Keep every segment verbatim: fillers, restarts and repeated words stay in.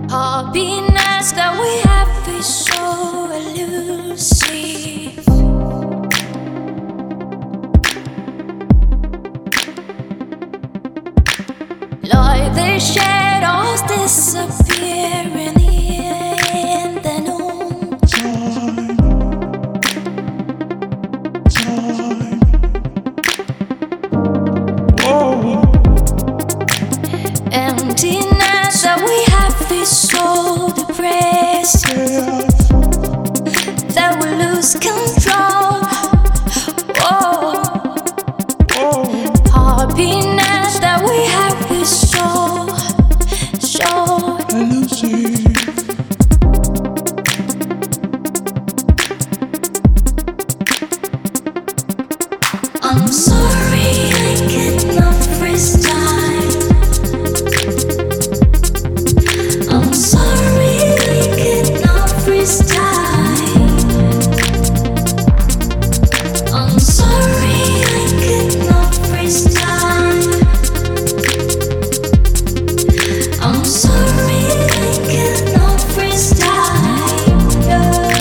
Happiness that we have is so elusive. Like the shadows disappearing in the noon. Time, time. Oh. Emptiness that we have is so depressing that we lose control. Oh, happiness that we have is so, so elusive. I'm sorry I cannot freeze time. I'm sorry I cannot freeze time. I'm sorry I cannot freeze time. I'm sorry I cannot freeze time. No.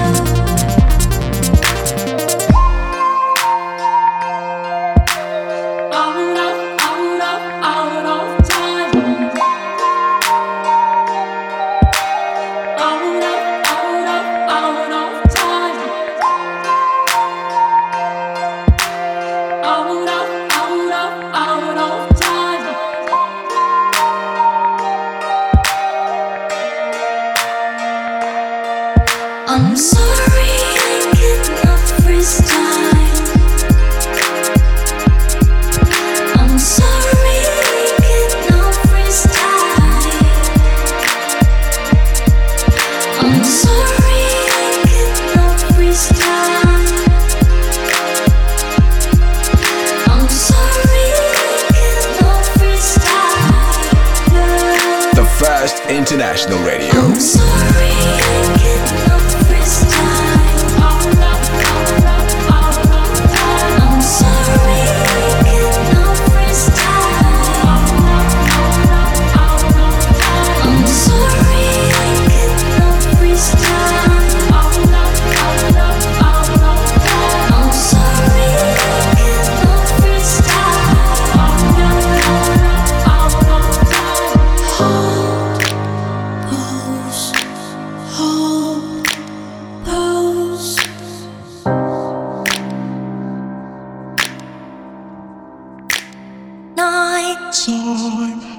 I'm sorry I cannot freeze time. I'm sorry I cannot freeze time. I'm sorry I cannot freeze time. I'm sorry I cannot freeze time. The First International Radio. I'm sorry I cannot freeze time. I'm sorry I cannot freeze time. I'm sorry I cannot freeze time. I'm sorry I cannot freeze time. Hold, pose, hold, pose. Night Time.